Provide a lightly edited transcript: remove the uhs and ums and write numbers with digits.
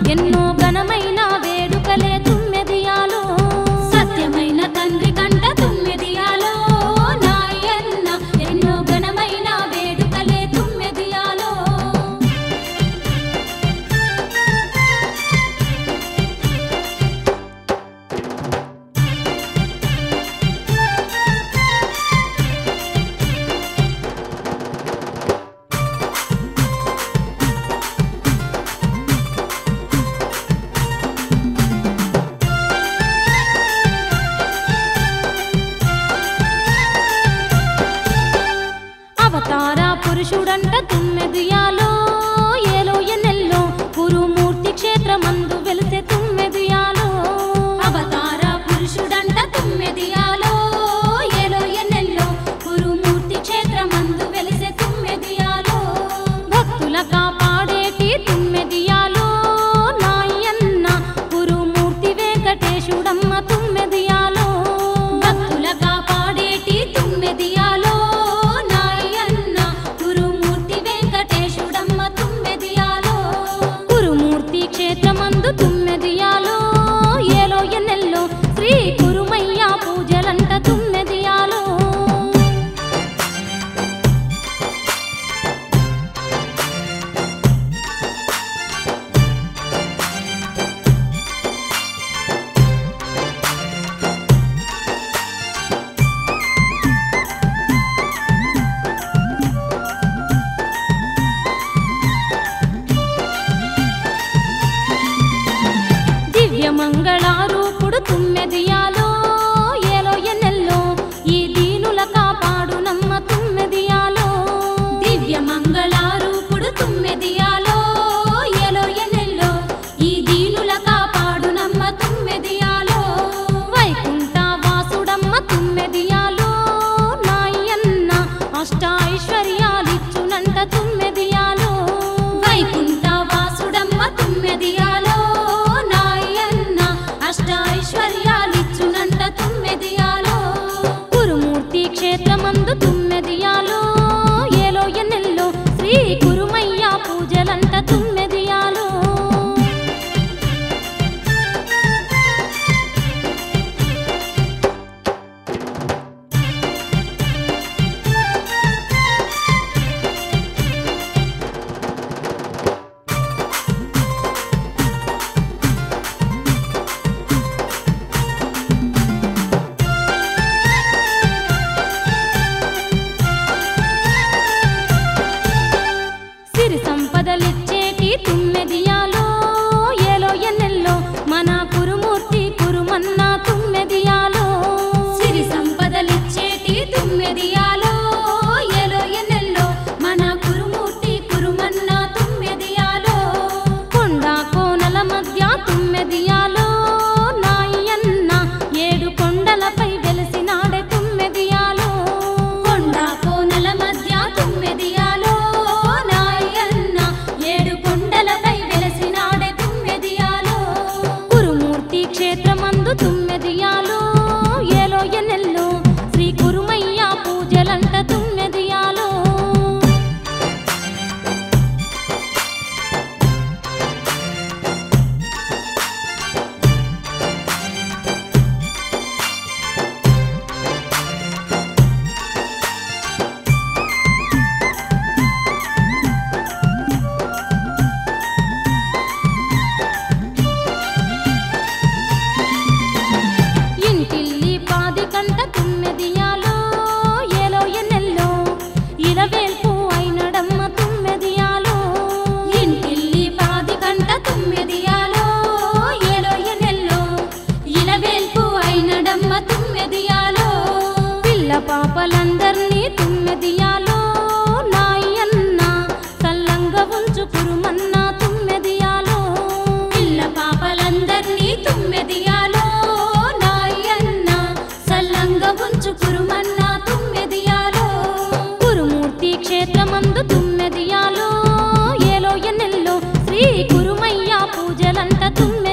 ఎన్నో ఘనమైన వేడుకలే తుమ్మెదియాలో సత్యమైన తండ్రి కంట తుమ్మెదియాలో నాయన్న ఎన్నో ఘనమైన వేడుకలే తుమ్మెదియాలో అవతార పురుషుడంట తుమ్మెదియాలో ఏలో ఎన్నెల్లో గురుమూర్తి క్షేత్రమందు వెలిసే తుమ్మెదియాలో అవతార పురుషుడంట తుమ్మెదియాలో ఏలో ఎన్నెల్లో గురుమూర్తి క్షేత్రమందు వెలిసే తుమ్మెదియాలో భక్తుల కాపాడేటి తుమ్మెదియాలో నాయన్న గురుమూర్తి వెంకటేశుడమ్మ తుమ్మెదియాలో భక్తుల కాపాడేటి తుమ్మెదియాలో క్షేత్రమందు తుమ్మెదియాలో ఏలో ఎన్నెల్లో శ్రీ కురుమయ్య పూజలంట తుమ్మెదియాలో మంగళారూపుడు తుమ్మెదియాలో ఏలో ఎన్నెల్లో ఈ దీనుల కాపాడు నమ్మ తుమ్మెదియాలో దివ్య మంగళారూపుడు తుమ్మెదియాలో ఏలో ఎన్నెల్లో ఈ దీనుల కాపాడు నమ్మ తుమ్మెదియాలో వైకుంఠ వాసుడమ్మ తుమ్మెదియాలో నాయన్న అష్టైశ్వర్యాలిచ్చునంట తుమ్మెదియాలో వైకుంఠ వాసుడమ్మ తుమ్మెదియాలో అష్టైశ్వర్యాలిచ్చునంట తుమ్మెదియాలో గురుమూర్తి క్షేత్రమందు తుమ్మెదియాలో ఏలో ఎన్నెల్లో శ్రీ కురుమయ్య పూజలంట తుమ్మెదియాలో సిరి సంపదలిచ్చేటి తుమ్మెదియాలో ఏలో ఎన్నెల్లో మన కురుమూర్తి కురుమన్న తుమ్మెదియాలో సిరి సంపదలిచ్చేటి తుమ్మెదియాలో ఏలో ఎన్నెల్లో మన కురుమూర్తి కురుమన్న తుమ్మెదియాలో కొండ కోనల మధ్య తుమ్మెదియాలో నాయన్న ఏడు కొండలపై వెలిసినాడే తుమ్మెదియాలో కొండ కోనల మధ్య తుమ్మెదియాలో ఏడు కొండలపై వెలసినాడే తుమ్మెదియాలో గురుమూర్తి క్షేత్రమందు తుమ్మెదియాలో ఏలో ఎన్నెల్లో శ్రీ కురుమయ్య పూజలంట తుమ్మెదియాలో ఇంటిల్లి పాది కంట తుమ్మెదియాలో ఏలో ఎన్నెల్లో ఇలవేల్పు అయినడమ్మ తుమ్మెదియాలో ఇంటిల్లి పాది కంట తుమ్మెదియాలో ఏలో ఎన్నెల్లో ఇలవేల్పు అయినడమ్మ తుమ్మెదియాలో పిల్ల పాపలందర్నీ తుమ్మెదియాలో నాయన్న సల్లంగా ఉంచు కురుమన్న తుమ్మెదియాలో పిల్ల పాపలందర్నీ తుమ్మెదియాలో నాయన్న సల్లంగా ఉంచు కురుమన్న తుమ్మెదియాలో గురుమూర్తి క్షేత్రమందు తుమ్మెదియాలో ఏలో ఎన్నెల్లో శ్రీ కురుమయ్య పూజలంట తుమ్మె